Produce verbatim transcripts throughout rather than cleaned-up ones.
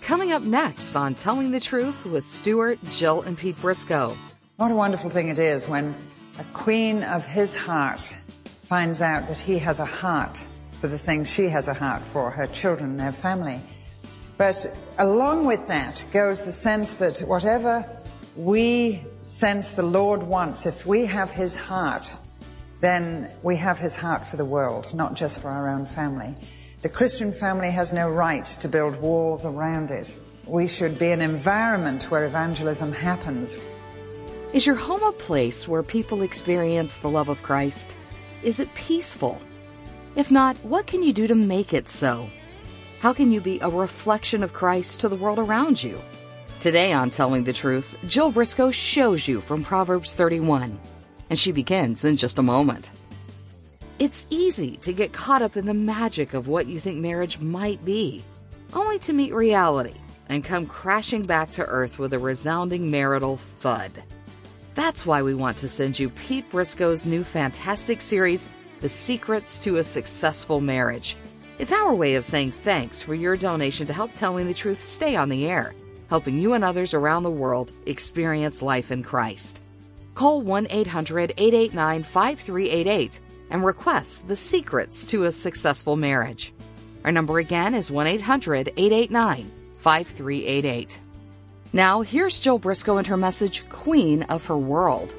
Coming up next on Telling the Truth with Stuart, Jill, and Pete Briscoe. What a wonderful thing it is when a queen of his heart finds out that he has a heart for the things she has a heart for, her children and her family. But along with that goes the sense that whatever we sense the Lord wants, if we have his heart, then we have his heart for the world, not just for our own family. The Christian family has no right to build walls around it. We should be an environment where evangelism happens. Is your home a place where people experience the love of Christ? Is it peaceful? If not, what can you do to make it so? How can you be a reflection of Christ to the world around you? Today on Telling the Truth, Jill Briscoe shows you from Proverbs thirty-one, and she begins in just a moment. It's easy to get caught up in the magic of what you think marriage might be, only to meet reality and come crashing back to earth with a resounding marital thud. That's why we want to send you Pete Briscoe's new fantastic series, The Secrets to a Successful Marriage. It's our way of saying thanks for your donation to help Telling the Truth stay on the air, helping you and others around the world experience life in Christ. Call one eight hundred, eight eight nine, five three eight eight and request The Secrets to a Successful Marriage. Our number again is one eight hundred, eight eight nine, five three eight eight. Now, here's Jill Briscoe and her message, Queen of Her World.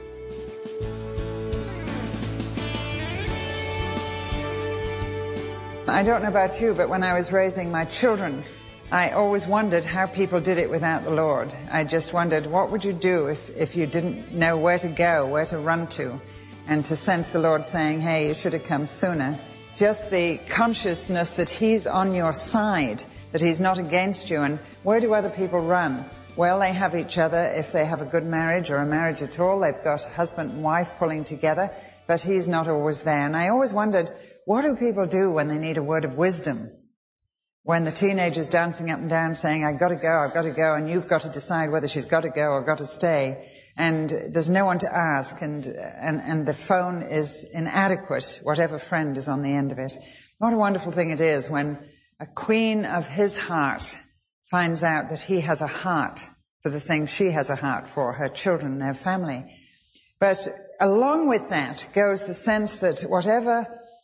I don't know about you, but when I was raising my children, I always wondered how people did it without the Lord. I just wondered, what would you do if, if you didn't know where to go, where to run to, and to sense the Lord saying, hey, you should have come sooner. Just the consciousness that he's on your side, that he's not against you. And where do other people run? Well, they have each other. If they have a good marriage or a marriage at all, they've got husband and wife pulling together, but he's not always there. And I always wondered, what do people do when they need a word of wisdom? When the teenager's dancing up and down saying, I've got to go, I've got to go, and you've got to decide whether she's got to go or got to stay, and there's no one to ask, and, and, and the phone is inadequate, whatever friend is on the end of it. What a wonderful thing it is when a queen of his heart finds out that he has a heart for the things she has a heart for, her children and her family. But along with that goes the sense that whatever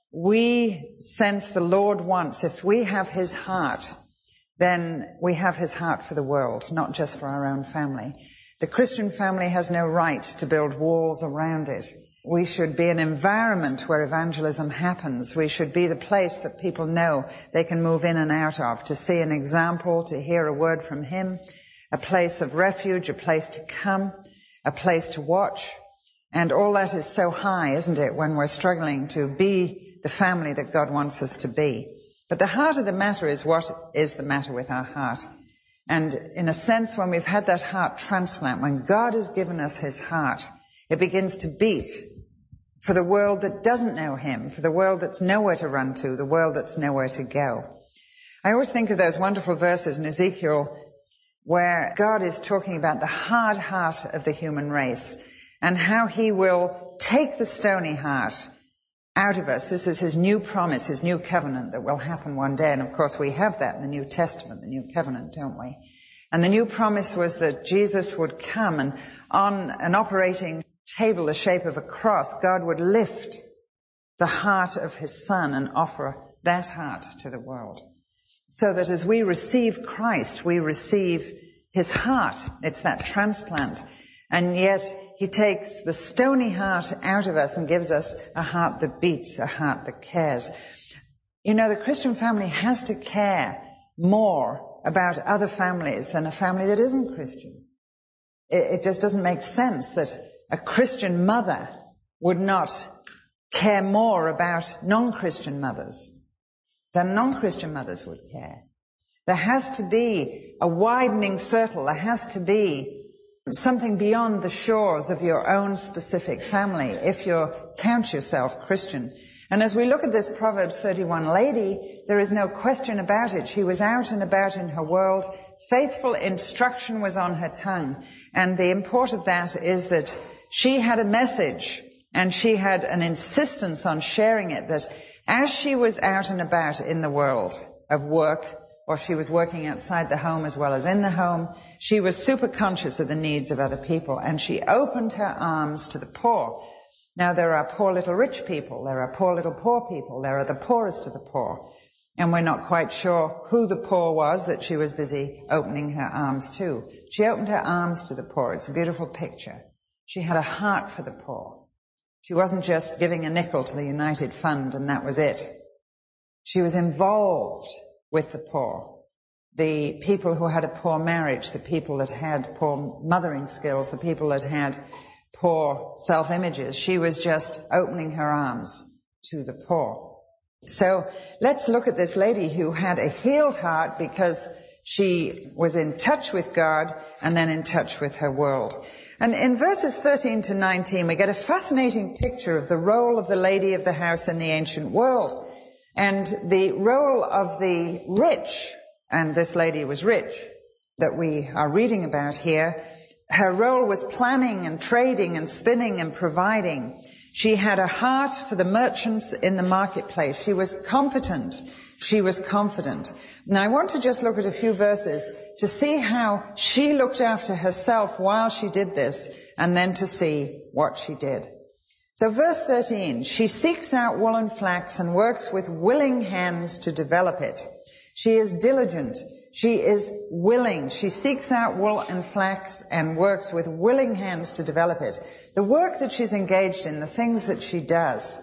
we sense the Lord wants, if we have his heart, then we have his heart for the world, not just for our own family. The Christian family has no right to build walls around it. We should be an environment where evangelism happens. We should be the place that people know they can move in and out of, to see an example, to hear a word from him, a place of refuge, a place to come, a place to watch. And all that is so high, isn't it, when we're struggling to be the family that God wants us to be. But the heart of the matter is, what is the matter with our heart? And in a sense, when we've had that heart transplant, when God has given us his heart, it begins to beat for the world that doesn't know him, for the world that's nowhere to run to, the world that's nowhere to go. I always think of those wonderful verses in Ezekiel where God is talking about the hard heart of the human race and how he will take the stony heart out of us. This is his new promise, his new covenant that will happen one day. And of course we have that in the New Testament, the new covenant, don't we? And the new promise was that Jesus would come, and on an operating table the shape of a cross, God would lift the heart of his Son and offer that heart to the world. So that as we receive Christ, we receive his heart. It's that transplant. And yet he takes the stony heart out of us and gives us a heart that beats, a heart that cares. You know, the Christian family has to care more about other families than a family that isn't Christian. It, it just doesn't make sense that a Christian mother would not care more about non-Christian mothers than non-Christian mothers would care. There has to be a widening circle. There has to be something beyond the shores of your own specific family if you count yourself Christian. And as we look at this Proverbs thirty-one lady, there is no question about it. She was out and about in her world. Faithful instruction was on her tongue. And the import of that is that she had a message, and she had an insistence on sharing it, that as she was out and about in the world of work, or she was working outside the home as well as in the home. She was super conscious of the needs of other people, and she opened her arms to the poor. Now, there are poor little rich people, there are poor little poor people, there are the poorest of the poor. And we're not quite sure who the poor was that she was busy opening her arms to. She opened her arms to the poor. It's a beautiful picture. She had a heart for the poor. She wasn't just giving a nickel to the United Fund and that was it. She was involved with the poor. The people who had a poor marriage, the people that had poor mothering skills, the people that had poor self-images. She was just opening her arms to the poor. So let's look at this lady who had a healed heart because she was in touch with God and then in touch with her world. And in verses thirteen to nineteen, we get a fascinating picture of the role of the lady of the house in the ancient world and the role of the rich, and this lady was rich, that we are reading about here. Her role was planning and trading and spinning and providing. She had a heart for the merchants in the marketplace. She was competent. She was confident. Now, I want to just look at a few verses to see how she looked after herself while she did this, and then to see what she did. So verse thirteen, she seeks out wool and flax and works with willing hands to develop it. She is diligent. She is willing. She seeks out wool and flax and works with willing hands to develop it. The work that she's engaged in, the things that she does,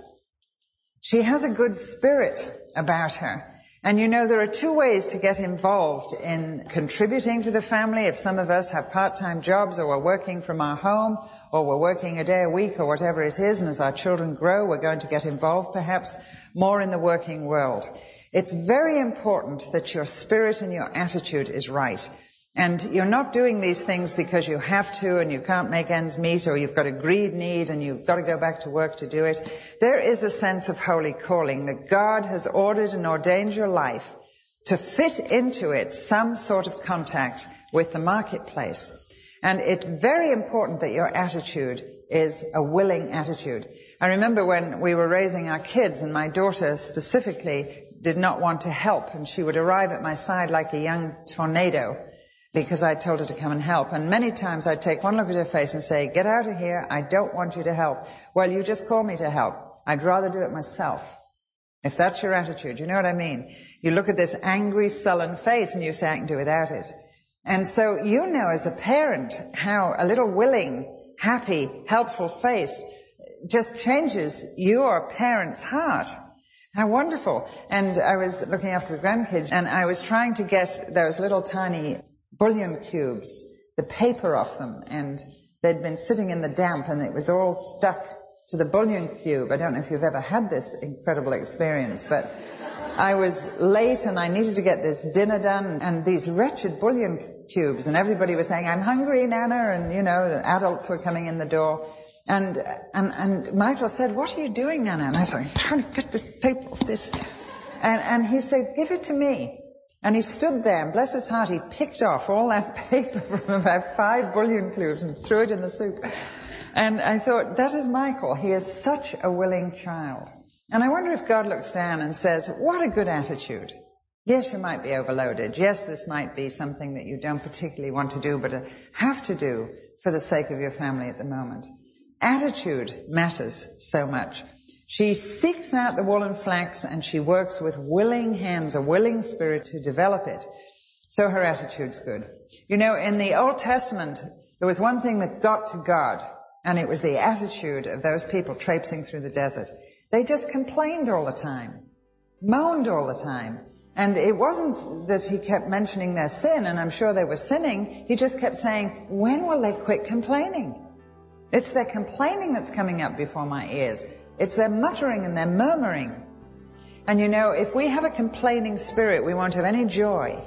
she has a good spirit about her. And you know, there are two ways to get involved in contributing to the family. If some of us have part-time jobs, or we're working from our home, or we're working a day a week, or whatever it is, and as our children grow, we're going to get involved perhaps more in the working world. It's very important that your spirit and your attitude is right. And you're not doing these things because you have to and you can't make ends meet, or you've got a greed need and you've got to go back to work to do it. There is a sense of holy calling that God has ordered and ordained your life to fit into it some sort of contact with the marketplace. And it's very important that your attitude is a willing attitude. I remember when we were raising our kids, and my daughter specifically did not want to help, and she would arrive at my side like a young tornado because I told her to come and help. And many times I'd take one look at her face and say, get out of here, I don't want you to help. Well, you just call me to help. I'd rather do it myself. If that's your attitude, you know what I mean? You look at this angry, sullen face and you say, I can do without it. And so you know as a parent how a little willing, happy, helpful face just changes your parent's heart. How wonderful. And I was looking after the grandkids, and I was trying to get those little tiny bouillon cubes, the paper off them, and they'd been sitting in the damp and it was all stuck to the bouillon cube. I don't know if you've ever had this incredible experience, but I was late and I needed to get this dinner done, and these wretched bouillon cubes, and everybody was saying, I'm hungry, Nana, and, you know, the adults were coming in the door. And, and, and Michael said, what are you doing, Nana? And I said, I'm trying to get the paper off this. And, and he said, give it to me. And he stood there, and bless his heart, he picked off all that paper from about five bouillon cubes and threw it in the soup. And I thought, that is Michael. He is such a willing child. And I wonder if God looks down and says, what a good attitude. Yes, you might be overloaded. Yes, this might be something that you don't particularly want to do, but have to do for the sake of your family at the moment. Attitude matters so much. She seeks out the wool and flax, and she works with willing hands, a willing spirit to develop it. So her attitude's good. You know, in the Old Testament, there was one thing that got to God, and it was the attitude of those people traipsing through the desert. They just complained all the time, moaned all the time. And it wasn't that he kept mentioning their sin, and I'm sure they were sinning. He just kept saying, when will they quit complaining? It's their complaining that's coming up before my ears. It's their muttering and their murmuring. And you know, if we have a complaining spirit, we won't have any joy.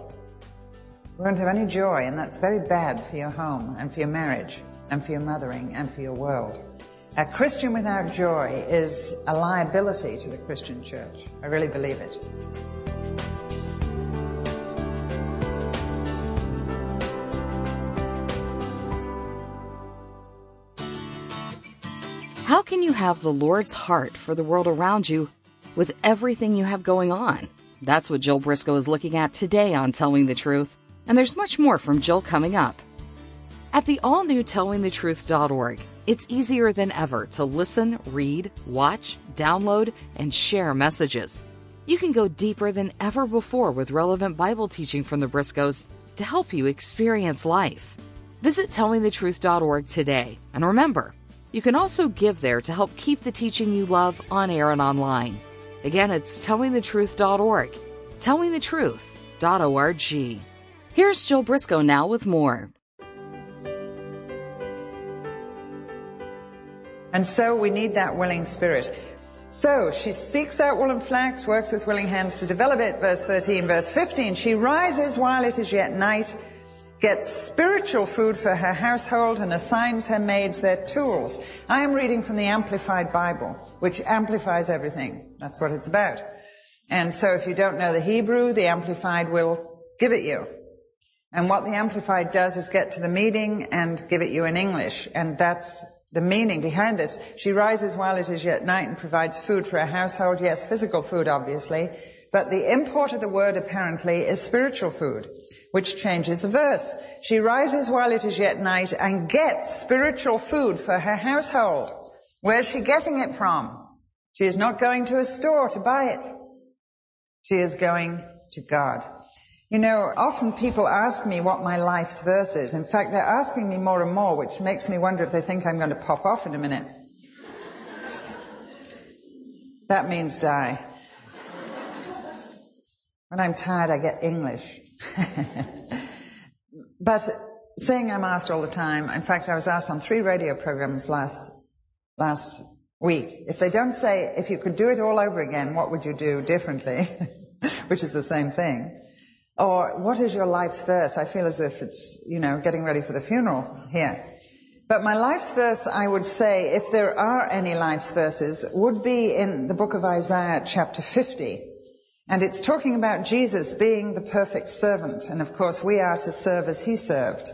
We won't have any joy, and that's very bad for your home and for your marriage and for your mothering and for your world. A Christian without joy is a liability to the Christian church. I really believe it. How can you have the Lord's heart for the world around you with everything you have going on? That's what Jill Briscoe is looking at today on Telling the Truth, and there's much more from Jill coming up. At the all-new telling the truth dot org, it's easier than ever to listen, read, watch, download, and share messages. You can go deeper than ever before with relevant Bible teaching from the Briscoes to help you experience life. Visit telling the truth dot org today, and remember, you can also give there to help keep the teaching you love on air and online. Again, it's telling the truth dot org, telling the truth dot org. Here's Jill Briscoe now with more. And so we need that willing spirit. So she seeks out wool and flax, works with willing hands to develop it. Verse thirteen, verse fifteen, she rises while it is yet night, gets spiritual food for her household, and assigns her maids their tools. I am reading from the Amplified Bible, which amplifies everything. That's what it's about. And so if you don't know the Hebrew, the Amplified will give it you. And what the Amplified does is get to the meaning and give it you in English. And that's the meaning behind this. She rises while it is yet night and provides food for her household. Yes, physical food, obviously. But the import of the word, apparently, is spiritual food, which changes the verse. She rises while it is yet night and gets spiritual food for her household. Where's she getting it from? She is not going to a store to buy it. She is going to God. You know, often people ask me what my life's verse is. In fact, they're asking me more and more, which makes me wonder if they think I'm going to pop off in a minute. That means die. When I'm tired, I get English. But saying I'm asked all the time, in fact, I was asked on three radio programs last, last week, if they don't say, if you could do it all over again, what would you do differently? Which is the same thing. Or, what is your life's verse? I feel as if it's, you know, getting ready for the funeral here. But my life's verse, I would say, if there are any life's verses, would be in the book of Isaiah, chapter fifty. And it's talking about Jesus being the perfect servant. And of course, we are to serve as he served.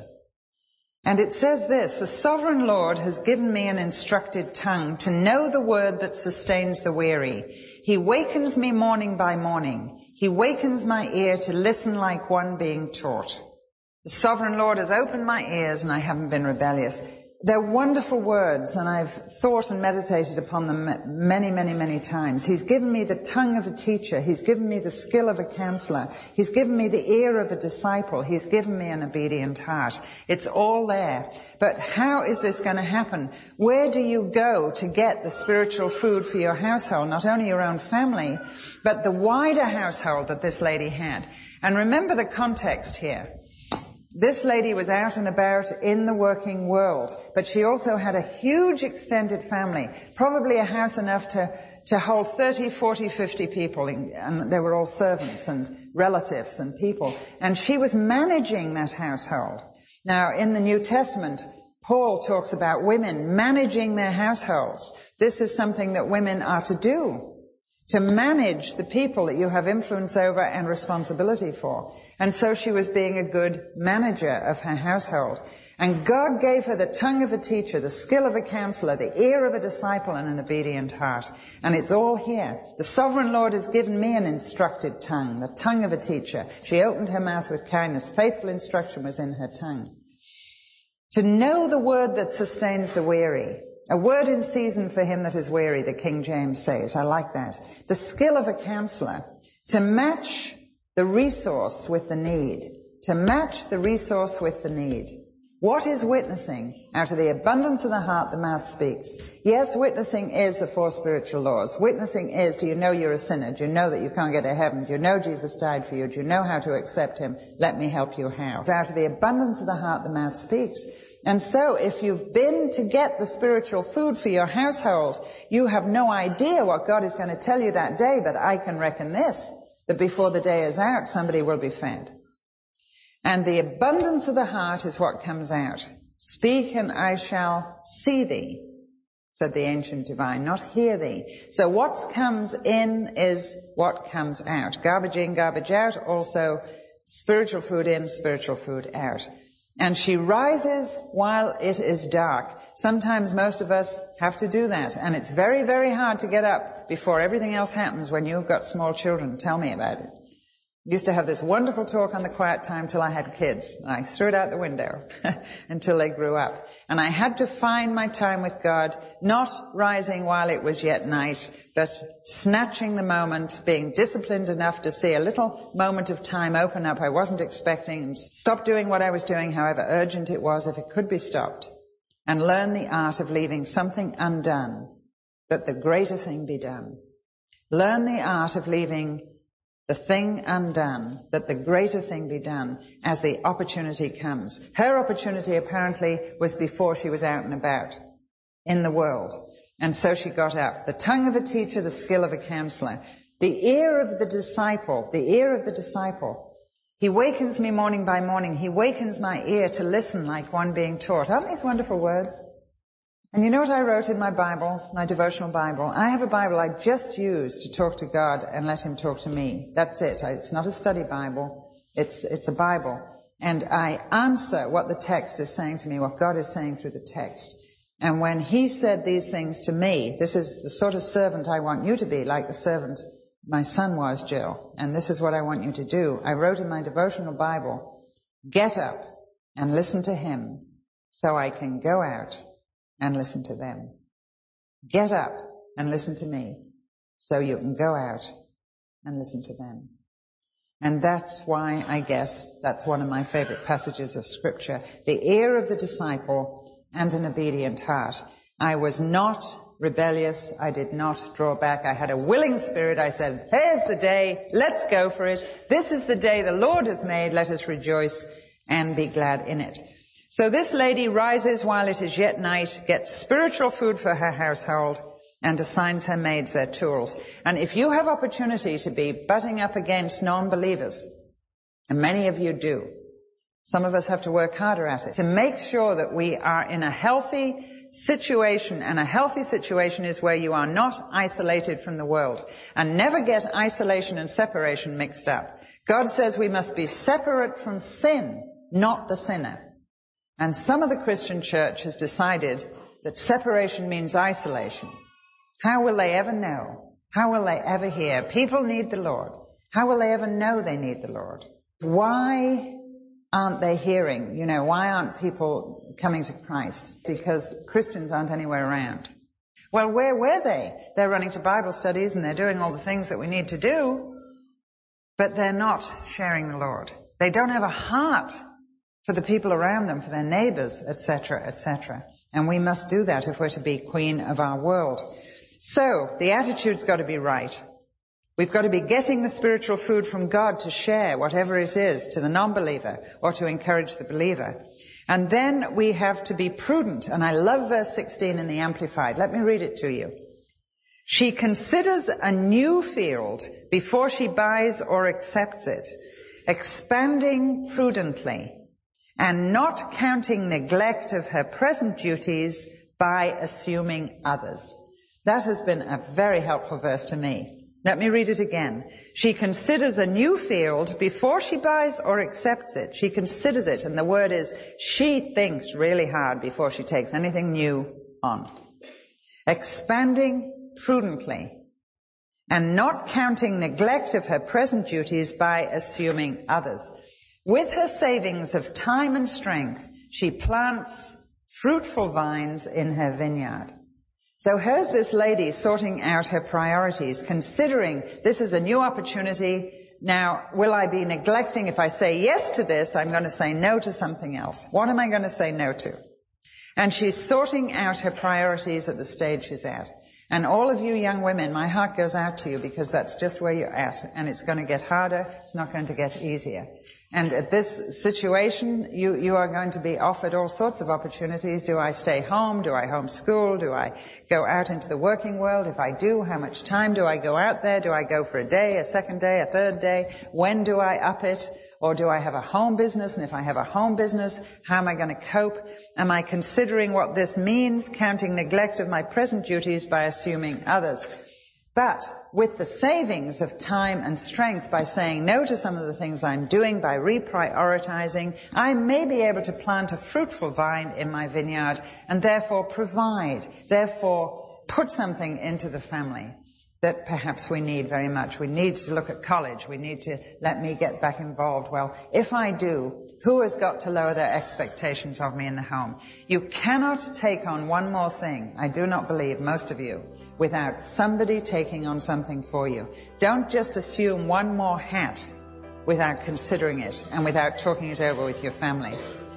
And it says this, the sovereign Lord has given me an instructed tongue to know the word that sustains the weary. He wakens me morning by morning. He wakens my ear to listen like one being taught. The sovereign Lord has opened my ears and I haven't been rebellious. They're wonderful words, and I've thought and meditated upon them many, many, many times. He's given me the tongue of a teacher. He's given me the skill of a counselor. He's given me the ear of a disciple. He's given me an obedient heart. It's all there. But how is this going to happen? Where do you go to get the spiritual food for your household? Not only your own family, but the wider household that this lady had. And remember the context here. This lady was out and about in the working world, but she also had a huge extended family, probably a house enough to, to hold thirty, forty, fifty people, and they were all servants and relatives and people. And she was managing that household. Now, in the New Testament, Paul talks about women managing their households. This is something that women are to do. To manage the people that you have influence over and responsibility for. And so she was being a good manager of her household. And God gave her the tongue of a teacher, the skill of a counselor, the ear of a disciple, and an obedient heart. And it's all here. The sovereign Lord has given me an instructed tongue, the tongue of a teacher. She opened her mouth with kindness. Faithful instruction was in her tongue. To know the word that sustains the weary. A word in season for him that is weary, the King James says. I like that. The skill of a counselor. To match the resource with the need. To match the resource with the need. What is witnessing? Out of the abundance of the heart, the mouth speaks. Yes, witnessing is the four spiritual laws. Witnessing is, do you know you're a sinner? Do you know that you can't get to heaven? Do you know Jesus died for you? Do you know how to accept him? Let me help you how. Out of the abundance of the heart, the mouth speaks. And so if you've been to get the spiritual food for your household, you have no idea what God is going to tell you that day, but I can reckon this, that before the day is out, somebody will be fed. And the abundance of the heart is what comes out. Speak and I shall see thee, said the ancient divine, not hear thee. So what comes in is what comes out. Garbage in, garbage out, also spiritual food in, spiritual food out. And she rises while it is dark. Sometimes most of us have to do that. And it's very, very hard to get up before everything else happens when you've got small children. Tell me about it. Used to have this wonderful talk on the quiet time till I had kids. And I threw it out the window until they grew up. And I had to find my time with God, not rising while it was yet night, but snatching the moment, being disciplined enough to see a little moment of time open up I wasn't expecting, and stop doing what I was doing, however urgent it was, if it could be stopped, and learn the art of leaving something undone, that the greater thing be done. Learn the art of leaving the thing undone, that the greater thing be done as the opportunity comes. Her opportunity apparently was before she was out and about in the world. And so she got up. The tongue of a teacher, the skill of a counselor. The ear of the disciple, the ear of the disciple. He wakens me morning by morning. He wakens my ear to listen like one being taught. Aren't these wonderful words? And you know what I wrote in my Bible, my devotional Bible? I have a Bible I just use to talk to God and let him talk to me. That's it. It's not a study Bible. It's, it's a Bible. And I answer what the text is saying to me, what God is saying through the text. And when he said these things to me, this is the sort of servant I want you to be, like the servant my son was, Jill. And this is what I want you to do. I wrote in my devotional Bible, get up and listen to him so I can go out and listen to them. Get up and listen to me so you can go out and listen to them. And that's why I guess that's one of my favorite passages of Scripture. The ear of the disciple and an obedient heart. I was not rebellious. I did not draw back. I had a willing spirit. I said, here's the day. Let's go for it. This is the day the Lord has made. Let us rejoice and be glad in it. So this lady rises while it is yet night, gets spiritual food for her household, and assigns her maids their tools. And if you have opportunity to be butting up against non-believers, and many of you do, some of us have to work harder at it, to make sure that we are in a healthy situation, and a healthy situation is where you are not isolated from the world. And never get isolation and separation mixed up. God says we must be separate from sin, not the sinner. And some of the Christian church has decided that separation means isolation. How will they ever know? How will they ever hear? People need the Lord. How will they ever know they need the Lord? Why aren't they hearing? You know, why aren't people coming to Christ? Because Christians aren't anywhere around. Well, where were they? They're running to Bible studies and they're doing all the things that we need to do, but they're not sharing the Lord. They don't have a heart for the people around them, for their neighbors, et cetera, et cetera. And we must do that if we're to be queen of our world. So, the attitude's got to be right. We've got to be getting the spiritual food from God to share, whatever it is, to the non-believer, or to encourage the believer. And then we have to be prudent. And I love verse sixteen in the Amplified. Let me read it to you. She considers a new field before she buys or accepts it, expanding prudently, and not counting neglect of her present duties by assuming others. That has been a very helpful verse to me. Let me read it again. She considers a new field before she buys or accepts it. She considers it, and the word is she thinks really hard before she takes anything new on. Expanding prudently, and not counting neglect of her present duties by assuming others. With her savings of time and strength, she plants fruitful vines in her vineyard. So here's this lady sorting out her priorities, considering this is a new opportunity. Now, will I be neglecting? If I say yes to this, I'm going to say no to something else. What am I going to say no to? And she's sorting out her priorities at the stage she's at. And all of you young women, my heart goes out to you because that's just where you're at. And it's going to get harder. It's not going to get easier. And at this situation, you, you are going to be offered all sorts of opportunities. Do I stay home? Do I homeschool? Do I go out into the working world? If I do, how much time do I go out there? Do I go for a day, a second day, a third day? When do I up it? Or do I have a home business? And if I have a home business, how am I going to cope? Am I considering what this means, counting neglect of my present duties by assuming others? But with the savings of time and strength, by saying no to some of the things I'm doing, by reprioritizing, I may be able to plant a fruitful vine in my vineyard and therefore provide, therefore put something into the family. that perhaps we need very much. We need to look at college. We need to let me get back involved. Well, if I do, who has got to lower their expectations of me in the home? You cannot take on one more thing, I do not believe, most of you, without somebody taking on something for you. Don't just assume one more hat without considering it and without talking it over with your family.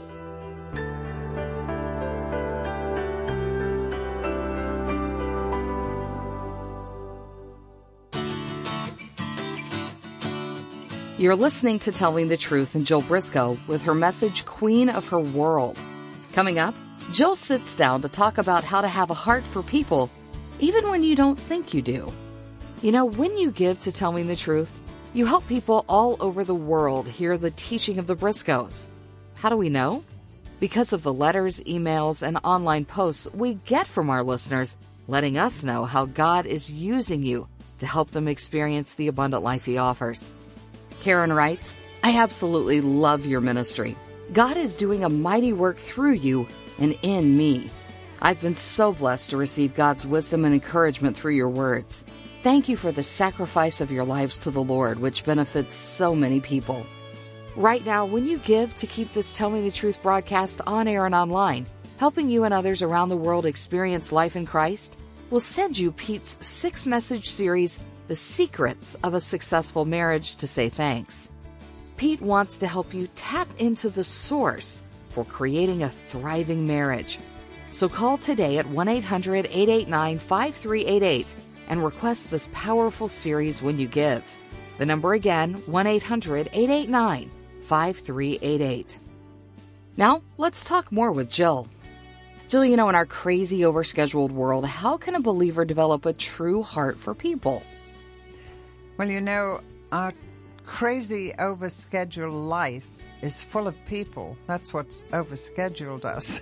You're listening to Telling the Truth and Jill Briscoe with her message, Queen of Her World. Coming up, Jill sits down to talk about how to have a heart for people, even when you don't think you do. You know, when you give to Telling the Truth, you help people all over the world hear the teaching of the Briscoes. How do we know? Because of the letters, emails, and online posts we get from our listeners, letting us know how God is using you to help them experience the abundant life He offers. Karen writes, I absolutely love your ministry. God is doing a mighty work through you and in me. I've been so blessed to receive God's wisdom and encouragement through your words. Thank you for the sacrifice of your lives to the Lord, which benefits so many people. Right now, when you give to keep this Tell Me the Truth broadcast on air and online, helping you and others around the world experience life in Christ, we'll send you Pete's six-message series, The Secrets of a Successful Marriage, to say thanks. Pete wants to help you tap into the source for creating a thriving marriage. So call today at one eight hundred, eight eight nine, five three eight eight and request this powerful series when you give. The number again, one eight hundred, eight eight nine, five three eight eight. Now, let's talk more with Jill. Jill, you know, in our crazy overscheduled world, how can a believer develop a true heart for people? Well, you know, our crazy overscheduled life is full of people. That's what's overscheduled us.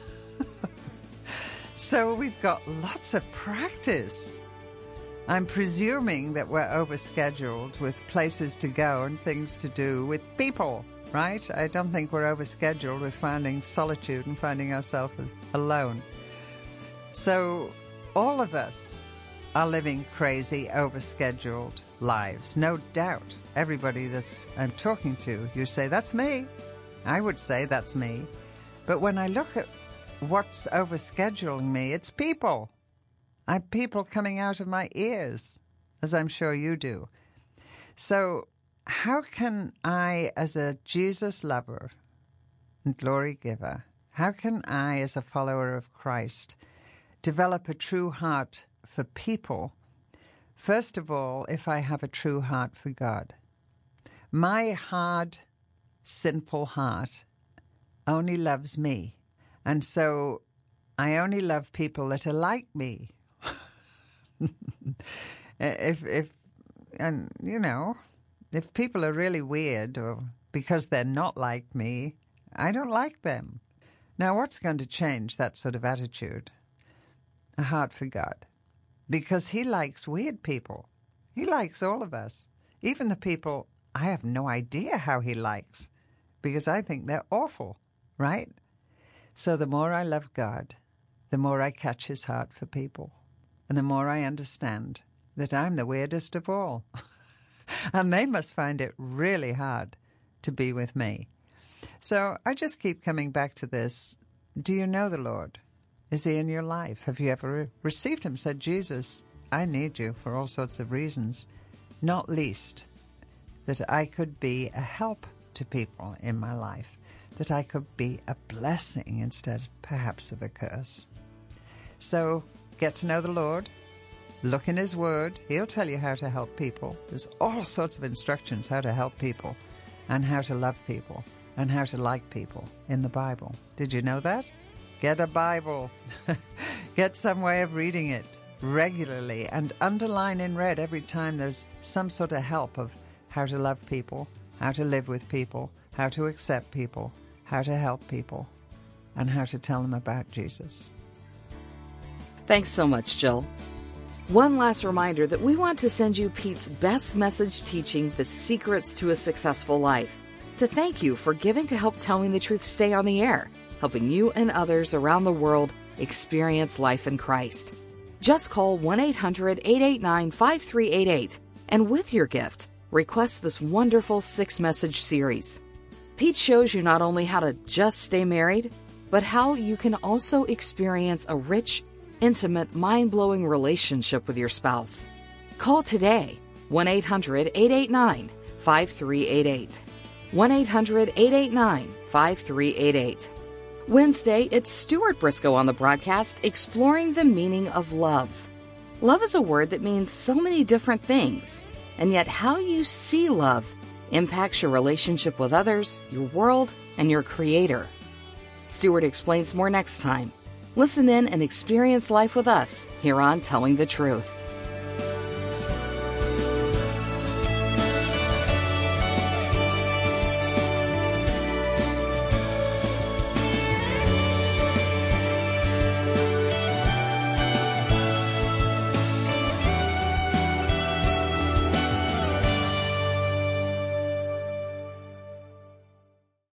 So we've got lots of practice. I'm presuming that we're overscheduled with places to go and things to do with people, right? I don't think we're overscheduled with finding solitude and finding ourselves alone. So all of us are living crazy, overscheduled lives. No doubt. Everybody that I'm talking to, you say, that's me. I would say that's me. But when I look at what's overscheduling me, it's people. I have people coming out of my ears, as I'm sure you do. So how can I, as a Jesus lover and glory giver, how can I, as a follower of Christ, develop a true heart for people? First of all, if I have a true heart for God. My hard, sinful heart only loves me. And so I only love people that are like me. if, if, and you know, if people are really weird or because they're not like me, I don't like them. Now, what's going to change that sort of attitude? A heart for God. Because He likes weird people. He likes all of us. Even the people I have no idea how He likes, because I think they're awful, right? So the more I love God, the more I catch His heart for people. And the more I understand that I'm the weirdest of all. And they must find it really hard to be with me. So I just keep coming back to this. Do you know the Lord? Is He in your life? Have you ever received Him? Said, Jesus, I need you for all sorts of reasons, not least that I could be a help to people in my life, that I could be a blessing instead, perhaps, of a curse. So get to know the Lord. Look in His Word. He'll tell you how to help people. There's all sorts of instructions how to help people and how to love people and how to like people in the Bible. Did you know that? Get a Bible. Get some way of reading it regularly and underline in red every time there's some sort of help of how to love people, how to live with people, how to accept people, how to help people, and how to tell them about Jesus. Thanks so much, Jill. One last reminder that we want to send you Pete's best message teaching, The Secrets to a Successful Life, to thank you for giving to help Telling the Truth stay on the air, helping you and others around the world experience life in Christ. Just call one eight hundred, eight eight nine, five three eight eight and with your gift, request this wonderful six-message series. Pete shows you not only how to just stay married, but how you can also experience a rich, intimate, mind-blowing relationship with your spouse. Call today, one eight hundred, eight eight nine, five three eight eight. one eight hundred, eight eight nine, five three eight eight. Wednesday, it's Stuart Briscoe on the broadcast exploring the meaning of love. Love is a word that means so many different things, and yet how you see love impacts your relationship with others, your world, and your Creator. Stuart explains more next time. Listen in and experience life with us here on Telling the Truth.